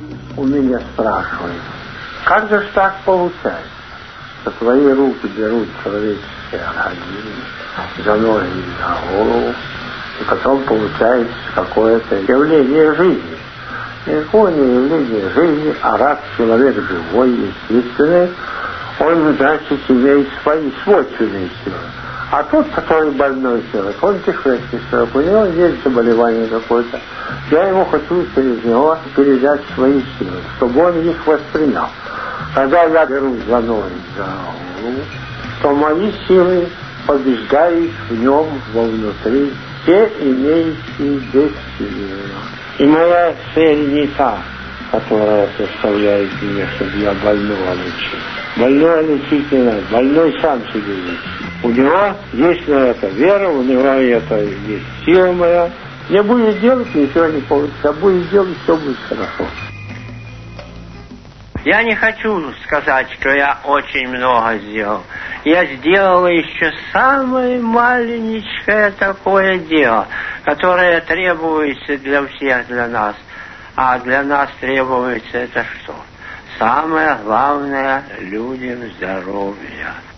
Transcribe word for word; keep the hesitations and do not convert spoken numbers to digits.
У меня спрашивают, как же ж так получается, что твои руки берут человеческие организмы за ноги и за голову, и потом получается какое-то явление жизни. Никакое не явление жизни, а раз человек живой, естественный, он, значит, имеет свои свойственные силы. А тот, который больной человек, он кишечный человек, у него есть заболевание какое-то. Я ему хочу через него передать свои силы, чтобы он их воспринял. Когда я беру за ноги, за голову, то мои силы побеждают в нем вовнутри все имеющие бессилие. И моя цель не та, которая представляет мне, чтобы я больного лечил. Больного лечить не надо, больной сам себе лечит. У него есть на это вера, у него это есть сила моя. Не будет делать, ничего не получится, а будет делать, все будет хорошо. Я не хочу сказать, что я очень много сделал. Я сделал еще самое маленькое такое дело, которое требуется для всех, для нас. А для нас требуется это что? Самое главное — людям здоровья.